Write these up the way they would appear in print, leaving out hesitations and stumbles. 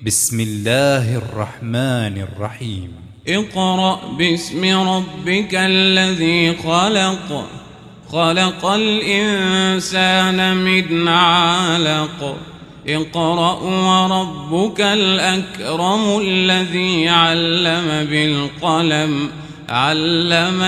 بسم الله الرحمن الرحيم. اقرأ باسم ربك الذي خلق، خلق الإنسان من علق. اقرأ وربك الأكرم الذي علم بالقلم، علم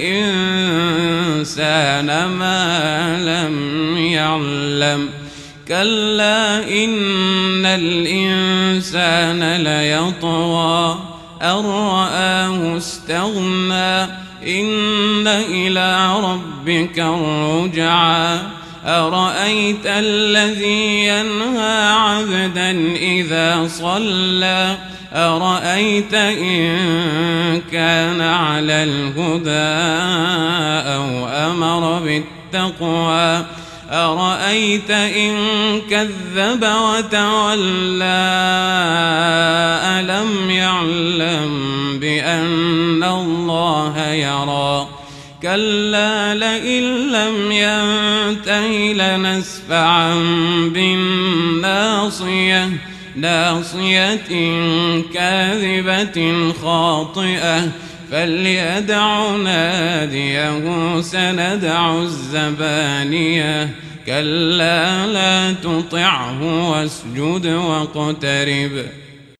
الإنسان ما لم يعلم. كلا إن الإنسان ليطغى أن رآه استغنى، إن إلى ربك الرجعى. أرأيت الذي ينهى عبدا إذا صلى، أرأيت إن كان على الهدى أو أمر بالتقوى، أرأيت إن كذب وتولى. ألم يعلم بأن الله يرى. كلا لئن لم ينته لنسفعا بالناصية، ناصية كاذبة خاطئة، فليدع ناديه سندع الزبانية. كلا لا تطعه واسجد واقترب.